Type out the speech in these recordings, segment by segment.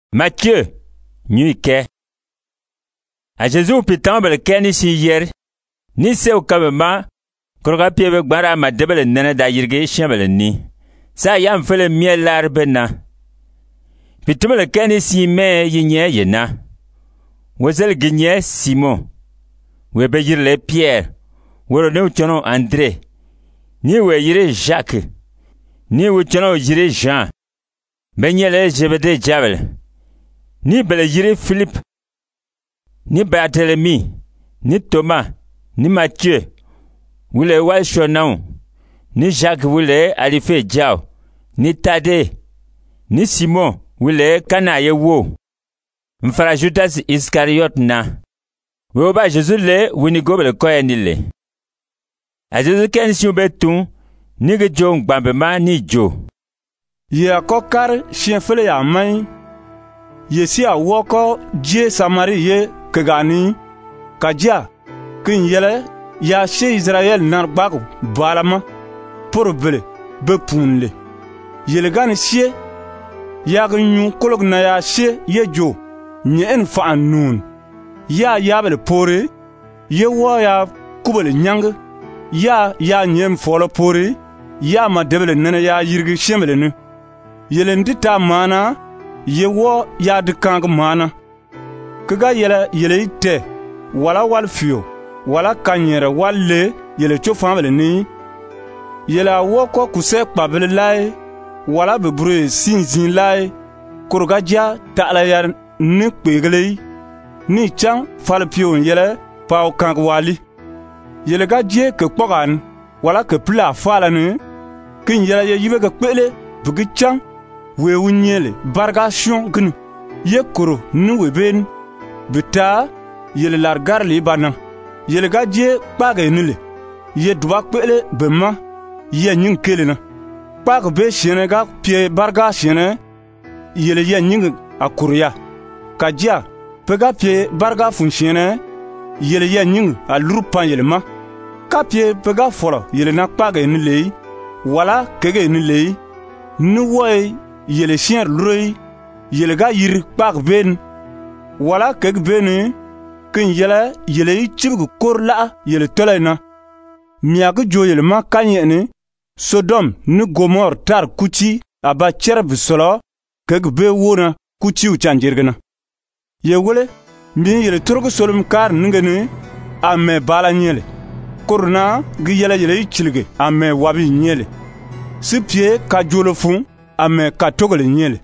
Matthieu, nyuike. A Jésus pitan bel keni si yer. Ni se o kabema, kroga piebe gbara ma debele nene da yirge shembele ni. Sa yam fele miel larbe na. Pitumele keni si me yinye yena. Wezel ginye Simon. Webe yirle Pierre. Wero ne uchono André. Ni we yire Jacques. Ni uchono yire Jean. Benyele Zebede Jabel. Ni bele yire Philippe. Ni Barthélemy. Ni Thomas. Ni Matthieu. Wule Walchonan. Ni Jacques wule Alife Diao. Ni Tade. Ni Simon wule Kanaye wo. Mfara Judas Iscariot na. Woba Jésus le winigo bele koye nile. A Jésus ken si ubetun. Ni ge jo ngbambema ni jo. Ye kokar chien fele ya mai. Ye si a woko je Samari ye kegani. Kajia kin yele ya she Israel nar bago balama pour bele be punle. Yele gani sie ya gnyu kolog na ya she ye jo nye en fa nun. Ya bele pore ye wo ya kubele nyang ya nyem folo pore ya ma debele nene ya yirgi shemele ne. Yele ndita mana ye wo ya dikang mana. Kaga yele ite wala wal fio wala kanyere walle yele chofamele ni. Yele woko kuse kpabele lai wala bebre sinzin lai kurgaja ta'ala yar ni kpegele ni chang falpio yele pao kang wali. Yele gaje ke kpogan wala ke pla fala ni kin yele ye yibe ke kpele bugi chang we wunyele bargation gnu ye kuro ni weben bita yele largar li bana. Yele gaje kpage nile ye duba kpele bema ye nying kelena kpage be shene ga pie barga shene yele ye nying akuria kajia pega pie barga funshene yele ye nying alurupan yele ma ka pie pega folo yele na kpage nile wala kege nile ni woy yele chien luroi yele ga yir kpage ben wala kege beni kin yele chibgu korla yele tolena miagu jo yele ma kanyene Sodom ni Gomor tar kuchi aba cherb solo keg be wona kuchi uchanjirgna ye wole mi yele turgu solum kar ngene ame bala nyele korna gi yele chilge ame wabi nyele sipie ka jolo fun ame ka togole nyele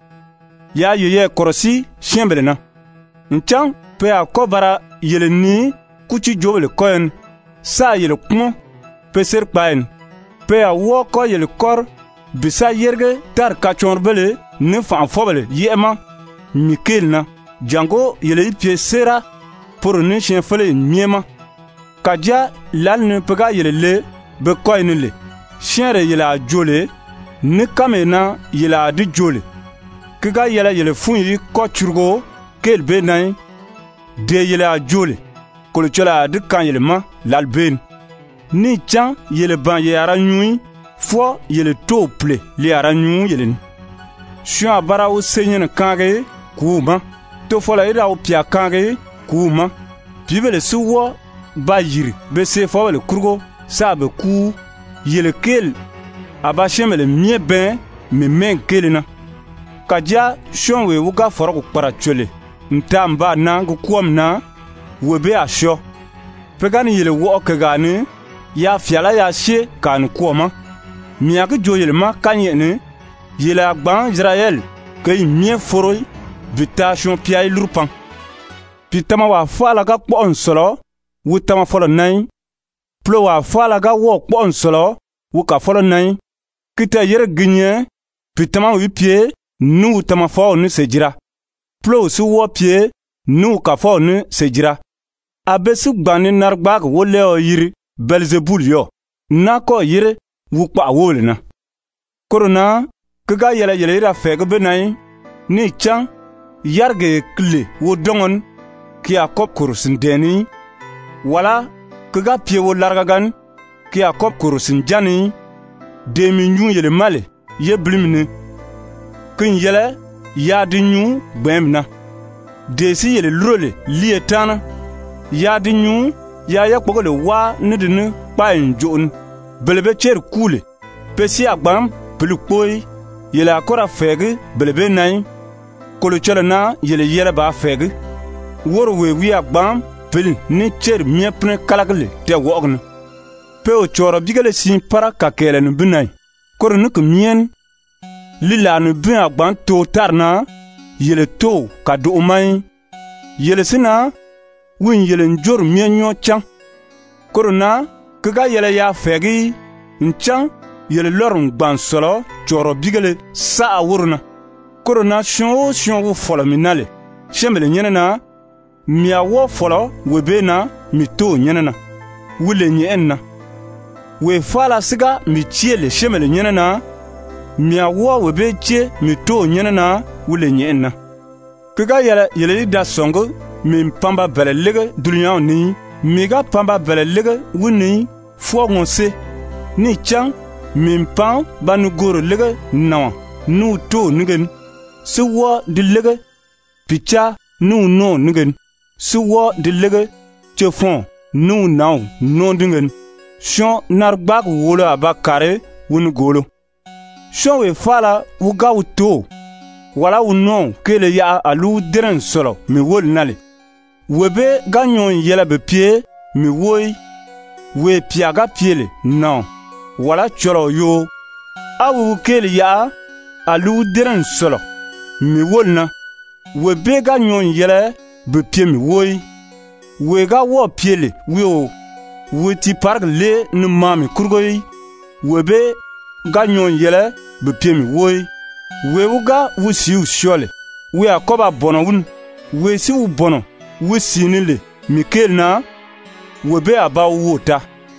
ya ye korosi shembele na nchang pe akobara yele ni kuchi jobele koyen sa yele kumo peser kpaen pe a woko yele kor bisa yerge tar kachorbele ne fan fobele yema mikel na jango yele pie sera pour ne chien fele miema kaja lal ne pega yele le be koyen le chien re yele a jole ne kamena yele a di jole kiga yele funyi ko churgo kel be nai de yele a jole kolo chola de kan yele ma lalben ni chan yele ban ye ara nyui fo yele to ple li ara nyu yele ni shua bara o senyen kage kuma to fola ira o pia kage kuma bibele suwo ba yiri be se fo le kurgo sa be ku yele kel aba shemele mie ben me men kelena kaja shonwe wuga foro ko para chole ntamba na go kuom na webe asho pegani yele wo kegani ya fiala ya she kan kuoma miak jo yele ma kanyene yele agban Israel kay mie foroi bitation piay lurpan pitama wa fala ga kpon solo wutama folo nai plo wa fala ga wo kpon solo wuka folo nai kita yere ginye pitama wi pie nu tama fo ni sejira plo su wo pie nu ka fo ni sejira abesu gbani nargbag wole o yiri Belzebul yo nako yire wukpa wolena korona kaga yele ira fege benai ni chan yarge kle wo dongon ki akop kurusin deni wala kaga pie wo largagan ki akop kurusin jani demi nyu yele male ye blimne kin yele ya di nyu gbemna desi yele lurole liye tana ya di nyu ya yakpogole wa nidini pa njoon belebe cher kule pesi agbam pelukpoi yele akora fegi belebe nai kolo chelana yele yere ba fegi woro we wi agbam pel ni cher miepne kalagle te wogna pe o choro bigale sin para kakele no binai koro nuk mien lila no bin agbam to tarna yele to ka do mai yele sina win yele njor mienyo chang korona kaga yele ya fegi nchang yele lorun gban solo choro bigale sa awurna korona shon wo folo minale shemele nyenena mi awo folo webena mi to nyenena wule nyenna we fala siga mi chiele shemele nyenena mi awo webeche mi to nyenena wule nyenna kaga yele da songo mi pamba bele lege dunya ni mi ga pamba bele lege wuni fo ngonse ni chang mi pam banu goro lege nawa nu to nigen suwa de lege picha nu no nigen suwa de lege chefon nu naw no dingen shon narbak wolo abakare wuni golo shon we fala wuga wuto wala wuno kele ya alu deren solo mi wol nale webe ganyon yela be pie mi woi we piaga piele non wala choro yo awu kele ya alu deren solo mi wolna webe ganyon yela be pie mi woi we ga wo piele wio we ti park le no mami kurgoyi webe ganyon yela be pie mi woi we wuga wusiu shole we akoba bono wun we si wu bono we sinile mikel na webe aba wota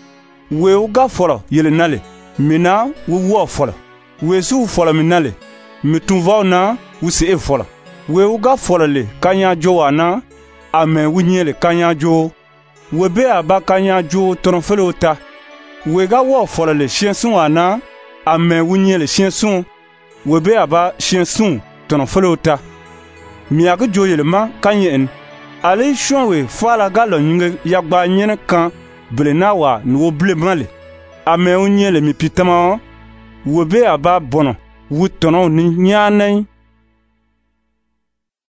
we wuga folo yele nale mina wo folo we su folo minale mitunva na wusi e folo we wuga folo le kanya jowana ame wunyele kanya jo webe aba kanya jo tronfelo ta we ga wo folo le shensun wana ame wunyele shensun webe aba shensun tronfelo ta miyaga jo yele ma kanyen ale shonwe fala galo nyinge yagba nyene kan blenawa no blemale ame onye le mi pitama wobe aba bono wutono ni nyanai